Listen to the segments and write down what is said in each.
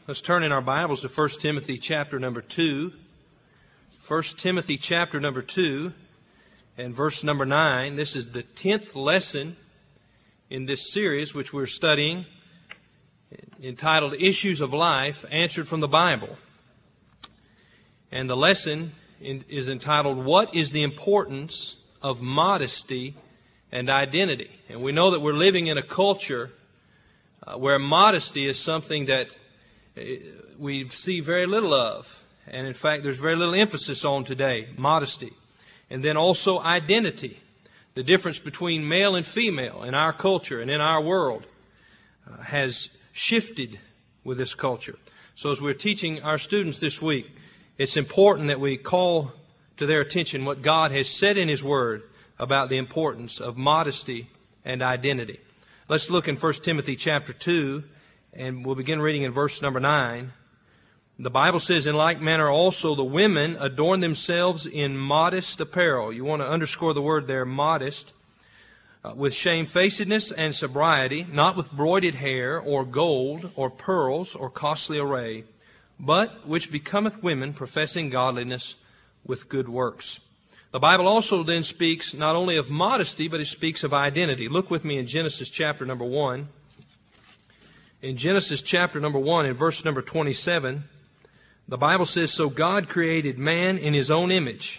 Let's turn in our Bibles to 1 Timothy chapter number 2. 1 Timothy chapter number 2 and verse number 9. This is the 10th lesson in this series which we're studying, entitled Issues of Life Answered from the Bible. And the lesson is entitled, What is the Importance of Modesty and Identity? And we know that we're living in a culture where modesty is something that we see very little of. And in fact, there's very little emphasis on today, modesty. And then also identity, the difference between male and female in our culture and in our world has shifted with this culture. So as we're teaching our students this week, it's important that we call to their attention what God has said in His Word about the importance of modesty and identity. Let's look in 1 Timothy chapter 2, and we'll begin reading in verse number 9. The Bible says, In like manner also the women adorn themselves in modest apparel. You want to underscore the word there, modest. With shamefacedness and sobriety, not with broided hair, or gold, or pearls, or costly array, but which becometh women professing godliness with good works. The Bible also then speaks not only of modesty, but it speaks of identity. Look with me in Genesis chapter number 1. In Genesis chapter number 1, in verse number 27, the Bible says, So God created man in His own image.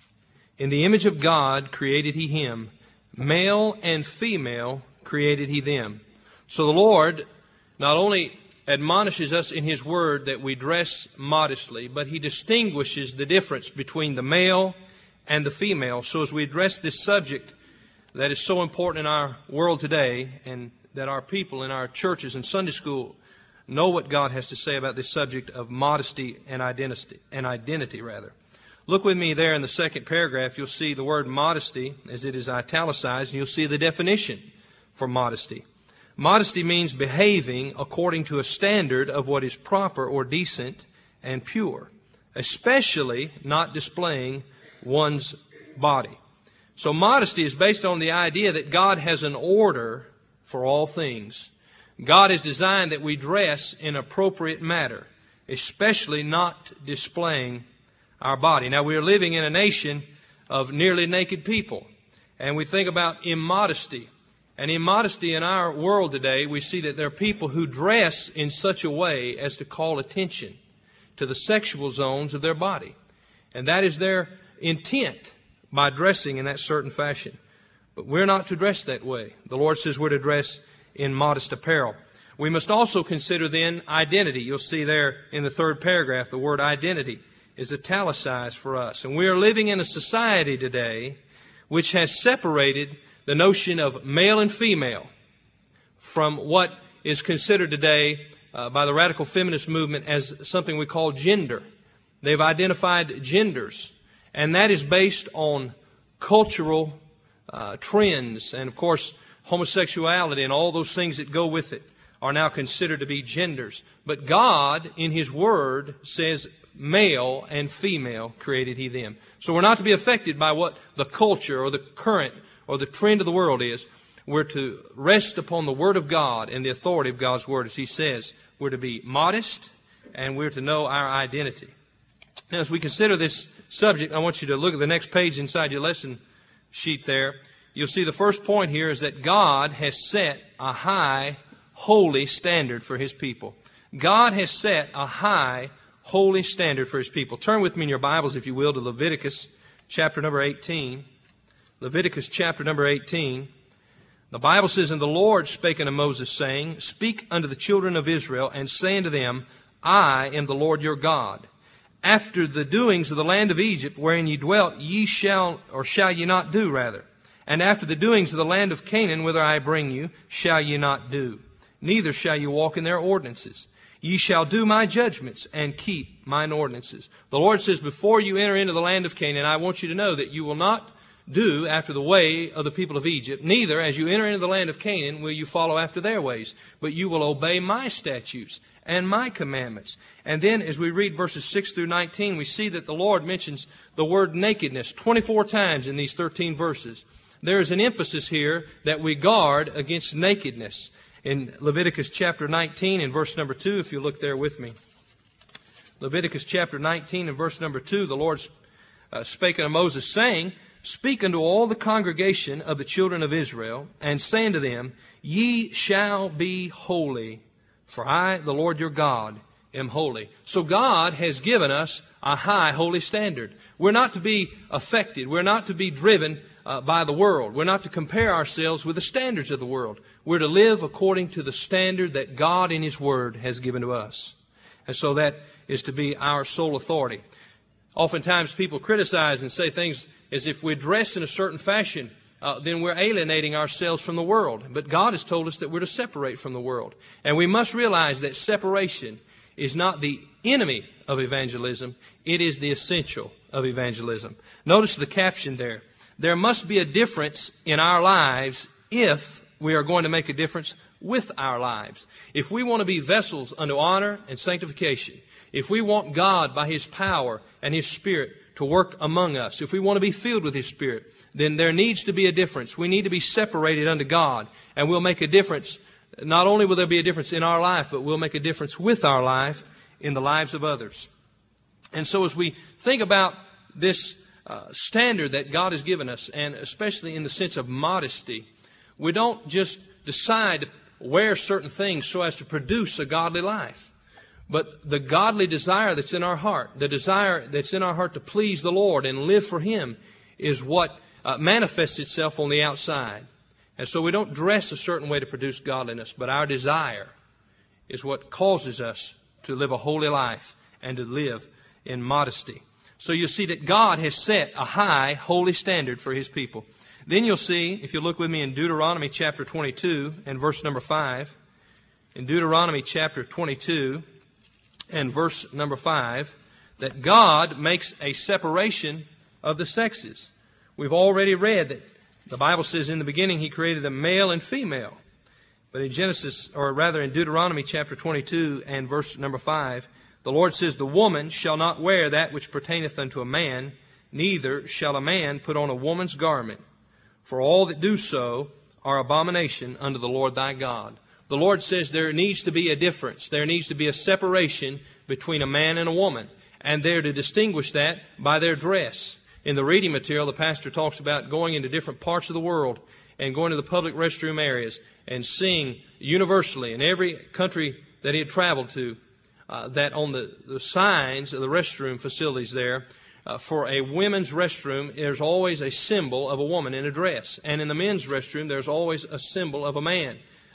In the image of God created He him. Male and female created He them. So the Lord not only admonishes us in His Word that we dress modestly, but He distinguishes the difference between the male and the female. So as we address this subject that is so important in our world today, and that our people in our churches and Sunday school know what God has to say about this subject of modesty and identity. Look with me there in the second paragraph. You'll see the word modesty as it is italicized, and you'll see the definition for modesty. Modesty means behaving according to a standard of what is proper or decent and pure, especially not displaying one's body. So modesty is based on the idea that God has an order for all things. God has designed that we dress in appropriate manner, especially not displaying our body. Now, we are living in a nation of nearly naked people, and we think about immodesty. And immodesty in our world today, we see that there are people who dress in such a way as to call attention to the sexual zones of their body. And that is their intent by dressing in that certain fashion. But we're not to dress that way. The Lord says we're to dress in modest apparel. We must also consider then identity. You'll see there in the third paragraph the word identity is italicized for us. And we are living in a society today which has separated the notion of male and female from what is considered today by the radical feminist movement as something we call gender. They've identified genders, and that is based on cultural trends. And of course, homosexuality and all those things that go with it are now considered to be genders. But God, in His Word, says male and female created He them. So we're not to be affected by what the culture or the current or the trend of the world is. We're to rest upon the Word of God and the authority of God's Word. As He says, we're to be modest and we're to know our identity. Now, as we consider this subject, I want you to look at the next page inside your lesson sheet there. You'll see the first point here is that God has set a high, holy standard for His people. God has set a high, holy standard for His people. Turn with me in your Bibles, if you will, to Leviticus chapter number 18. Leviticus chapter number 18. The Bible says, And the Lord spake unto Moses, saying, Speak unto the children of Israel, and say unto them, I am the Lord your God. After the doings of the land of Egypt, wherein ye dwelt, ye shall ye not do, rather. And after the doings of the land of Canaan, whither I bring you, shall ye not do. Neither shall ye walk in their ordinances. Ye shall do my judgments and keep mine ordinances. The Lord says, before you enter into the land of Canaan, I want you to know that you will not do after the way of the people of Egypt. Neither, as you enter into the land of Canaan, will you follow after their ways. But you will obey my statutes and my commandments. And then as we read verses 6 through 19, we see that the Lord mentions the word nakedness 24 times in these 13 verses. There is an emphasis here that we guard against nakedness. In Leviticus chapter 19 and verse number 2, if you look there with me. Leviticus chapter 19 and verse number 2, the Lord spake unto Moses, saying, Speak unto all the congregation of the children of Israel, and say unto them, Ye shall be holy, for I, the Lord your God, am holy. So God has given us a high holy standard. We're not to be affected. We're not to be driven by the world. We're not to compare ourselves with the standards of the world. We're to live according to the standard that God in His Word has given to us. And so that is to be our sole authority. Oftentimes people criticize and say things as if we dress in a certain fashion, then we're alienating ourselves from the world. But God has told us that we're to separate from the world. And we must realize that separation is not the enemy of evangelism. It is the essential of evangelism. Notice the caption there. There must be a difference in our lives if we are going to make a difference with our lives. If we want to be vessels unto honor and sanctification, if we want God by His power and His Spirit to work among us, if we want to be filled with His Spirit, then there needs to be a difference. We need to be separated unto God, and we'll make a difference. Not only will there be a difference in our life, but we'll make a difference with our life in the lives of others. And so as we think about this standard that God has given us, and especially in the sense of modesty, we don't just decide to wear certain things so as to produce a godly life. But the godly desire that's in our heart, the desire that's in our heart to please the Lord and live for Him, is what manifests itself on the outside. And so we don't dress a certain way to produce godliness, but our desire is what causes us to live a holy life and to live in modesty. So you'll see that God has set a high, holy standard for His people. Then you'll see, if you look with me in Deuteronomy chapter 22 and verse number 5, in Deuteronomy chapter 22 and verse number 5, that God makes a separation of the sexes. We've already read that the Bible says in the beginning He created them male and female. But in in Deuteronomy chapter 22 and verse number 5, the Lord says, The woman shall not wear that which pertaineth unto a man, neither shall a man put on a woman's garment. For all that do so are abomination unto the Lord thy God. The Lord says there needs to be a difference. There needs to be a separation between a man and a woman. And they're to distinguish that by their dress. In the reading material, the pastor talks about going into different parts of the world and going to the public restroom areas and seeing universally in every country that he had traveled to that on the signs of the restroom facilities there, for a women's restroom, there's always a symbol of a woman in a dress. And in the men's restroom, there's always a symbol of a man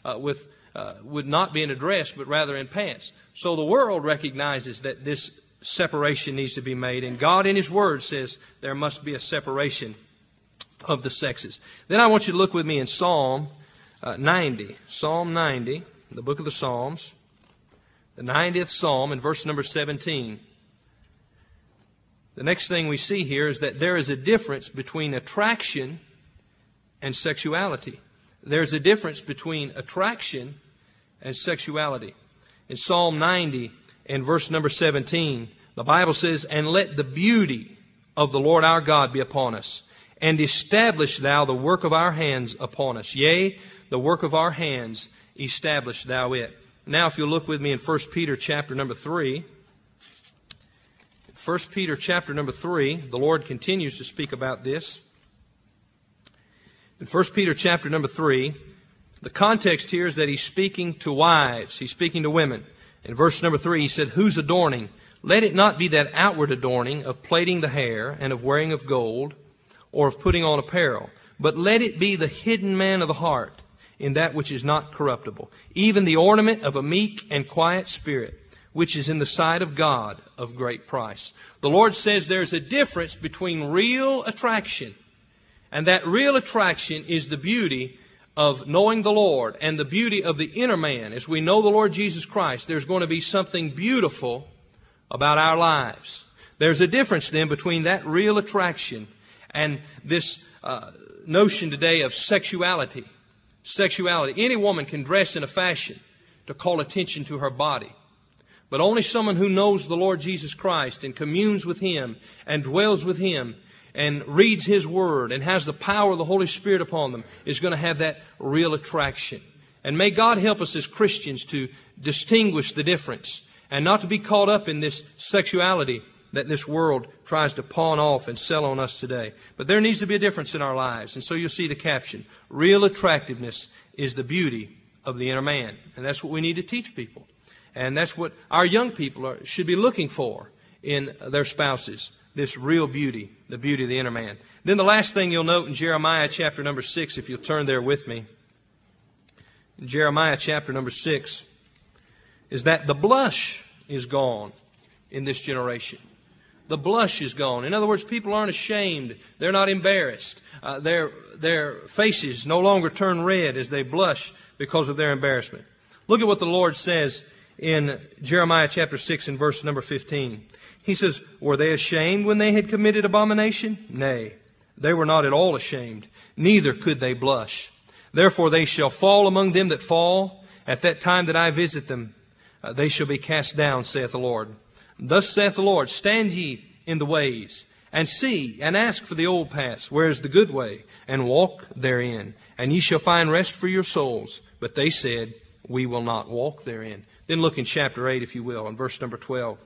would not be in a dress, but rather in pants. So the world recognizes that this separation needs to be made. And God in His Word says there must be a separation of the sexes. Then I want you to look with me in Psalm 90. Psalm 90, the book of the Psalms. The 90th Psalm in verse number 17. The next thing we see here is that there is a difference between attraction and sexuality. There's a difference between attraction and sexuality. In Psalm 90 and verse number 17, the Bible says, And let the beauty of the Lord our God be upon us, and establish thou the work of our hands upon us. Yea, the work of our hands establish thou it. Now if you'll look with me in 1 Peter chapter number 3. 1 Peter chapter number 3, the Lord continues to speak about this. In 1 Peter chapter number 3, the context here is that He's speaking to wives. He's speaking to women. In verse number 3, He said, Whose adorning? Let it not be that outward adorning of plaiting the hair and of wearing of gold or of putting on apparel, but let it be the hidden man of the heart in that which is not corruptible, even the ornament of a meek and quiet spirit, which is in the sight of God of great price. The Lord says there's a difference between real attraction, and that real attraction is the beauty of knowing the Lord and the beauty of the inner man. As we know the Lord Jesus Christ, there's going to be something beautiful about our lives. There's a difference then between that real attraction and this notion today of sexuality. Sexuality. Any woman can dress in a fashion to call attention to her body. But only someone who knows the Lord Jesus Christ and communes with Him and dwells with Him and reads His Word and has the power of the Holy Spirit upon them is going to have that real attraction. And may God help us as Christians to distinguish the difference and not to be caught up in this sexuality that this world tries to pawn off and sell on us today. But there needs to be a difference in our lives. And so you'll see the caption, real attractiveness is the beauty of the inner man. And that's what we need to teach people. And that's what our young people should be looking for in their spouses, this real beauty, the beauty of the inner man. Then the last thing you'll note in Jeremiah chapter number 6, if you'll turn there with me, in Jeremiah chapter number 6, is that the blush is gone in this generation. The blush is gone. In other words, people aren't ashamed. They're not embarrassed. Their faces no longer turn red as they blush because of their embarrassment. Look at what the Lord says in Jeremiah chapter 6 and verse number 15. He says, were they ashamed when they had committed abomination? Nay, they were not at all ashamed, neither could they blush. Therefore they shall fall among them that fall. At that time that I visit them, they shall be cast down, saith the Lord. Thus saith the Lord, stand ye in the ways, and see, and ask for the old paths, where is the good way, and walk therein, and ye shall find rest for your souls. But they said, we will not walk therein. Then look in chapter 8, if you will, in verse number 12.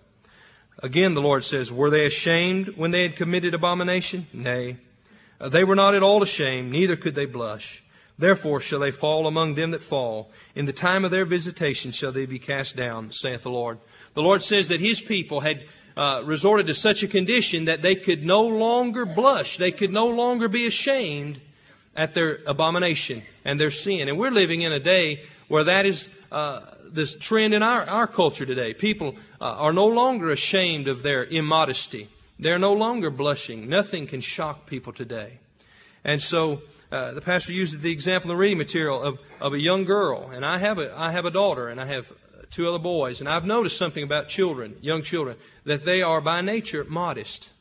Again the Lord says, were they ashamed when they had committed abomination? Nay, they were not at all ashamed, neither could they blush. Therefore shall they fall among them that fall. In the time of their visitation shall they be cast down, saith the Lord. The Lord says that His people had resorted to such a condition that they could no longer blush. They could no longer be ashamed at their abomination and their sin. And we're living in a day where that is this trend in our culture today. People are no longer ashamed of their immodesty. They're no longer blushing. Nothing can shock people today. And so the pastor uses the example in the reading material of a young girl. And I have a daughter, and I have two other boys. And I've noticed something about children, young children, that they are by nature modest.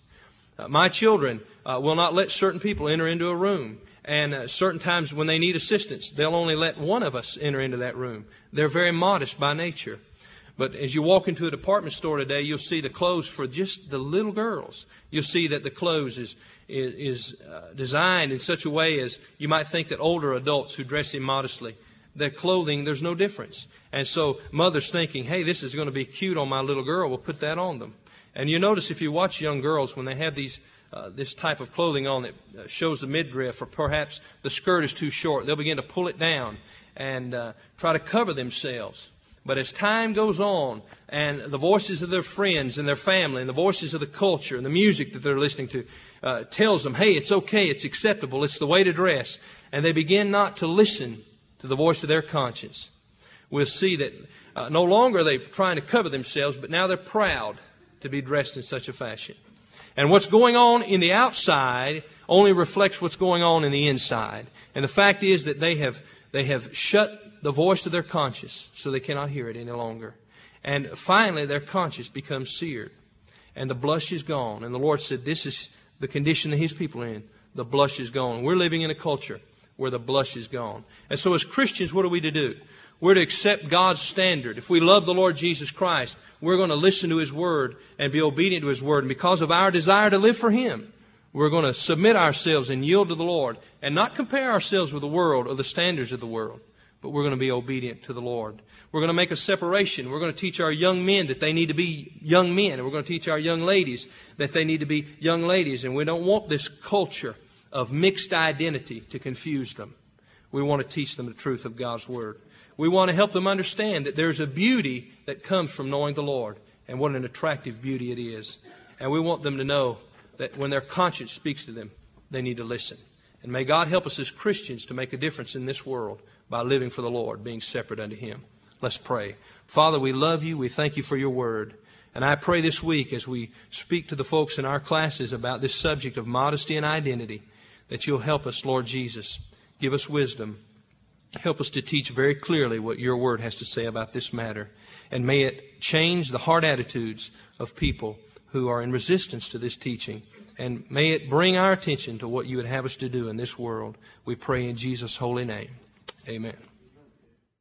My children will not let certain people enter into a room. And certain times when they need assistance, they'll only let one of us enter into that room. They're very modest by nature. But as you walk into a department store today, you'll see the clothes for just the little girls. You'll see that the clothes is designed in such a way as you might think that older adults who dress immodestly, their clothing, there's no difference. And so mothers thinking, hey, this is going to be cute on my little girl, we'll put that on them. And you notice if you watch young girls, when they have this type of clothing on that shows the midriff, or perhaps the skirt is too short, they'll begin to pull it down and try to cover themselves. But as time goes on, and the voices of their friends and their family, and the voices of the culture and the music that they're listening to tells them, hey, it's okay, it's acceptable, it's the way to dress, and they begin not to listen to the voice of their conscience, we'll see that no longer are they trying to cover themselves, but now they're proud to be dressed in such a fashion. And what's going on in the outside only reflects what's going on in the inside. And the fact is that they have shut the voice of their conscience so they cannot hear it any longer. And finally their conscience becomes seared. And the blush is gone. And the Lord said this is the condition that His people are in. The blush is gone. We're living in a culture where the blush is gone. And so as Christians, what are we to do? We're to accept God's standard. If we love the Lord Jesus Christ, we're going to listen to His Word and be obedient to His Word. And because of our desire to live for Him, we're going to submit ourselves and yield to the Lord and not compare ourselves with the world or the standards of the world, but we're going to be obedient to the Lord. We're going to make a separation. We're going to teach our young men that they need to be young men. And we're going to teach our young ladies that they need to be young ladies. And we don't want this culture of mixed identity to confuse them. We want to teach them the truth of God's Word. We want to help them understand that there's a beauty that comes from knowing the Lord, and what an attractive beauty it is. And we want them to know that when their conscience speaks to them, they need to listen. And may God help us as Christians to make a difference in this world by living for the Lord, being separate unto Him. Let's pray. Father, we love You. We thank You for Your Word. And I pray this week as we speak to the folks in our classes about this subject of modesty and identity, that You'll help us, Lord Jesus. Give us wisdom. Help us to teach very clearly what Your Word has to say about this matter. And may it change the heart attitudes of people who are in resistance to this teaching. And may it bring our attention to what You would have us to do in this world. We pray in Jesus' holy name. Amen.